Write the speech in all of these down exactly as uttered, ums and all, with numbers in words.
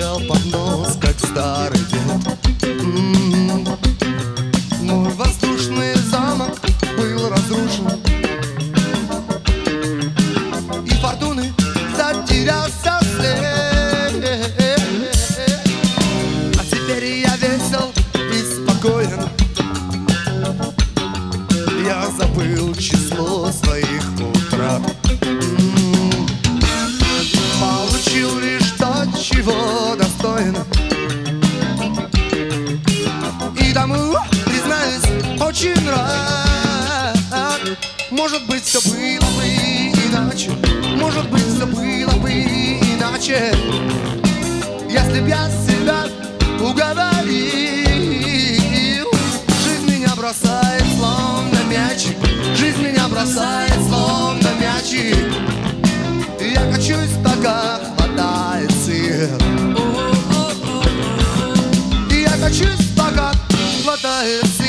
кричал под нос, как старый дед. М-м-м. Мой воздушный замок был разрушен, и фортуны затерялся след. А теперь я весел и спокоен. Я забыл число своих утрат. М-м-м. Получил лишь то, чего достоин. И тому, признаюсь, очень рад. Может быть, все было бы иначе. Может быть, все было бы иначе, если б я себя уговорил. Жизнь меня бросает словно мячик. Жизнь меня бросает словно мячик. Я качусь, пока хватает сил. Я качусь, пока хватает сил.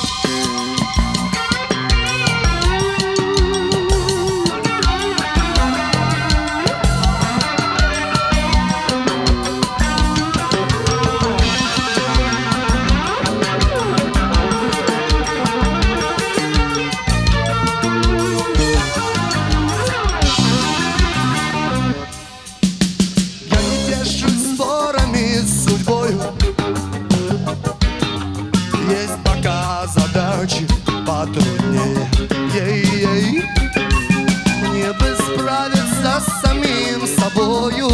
Есть пока задачи потруднее. Ей-ей. Мне бы справиться с самим собою,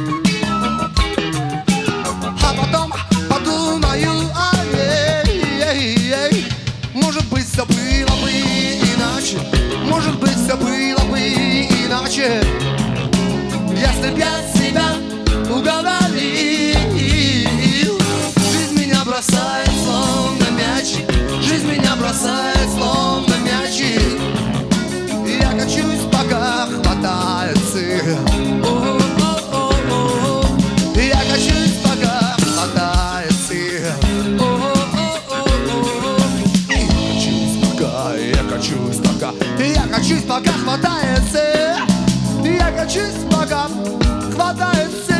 а потом подумаю, ай-ей-ей. Может быть, все было бы иначе. Может быть, все было бы иначе, если б я себя уговорил. Жизнь меня бросает словно мячик. Жизнь меня бросает словно мячик. Я качусь, пока хватает сил. Я качусь, пока хватает сил. Я качусь, пока, я качусь, пока, я качусь, пока хватает сил. Я качусь, пока хватает сил.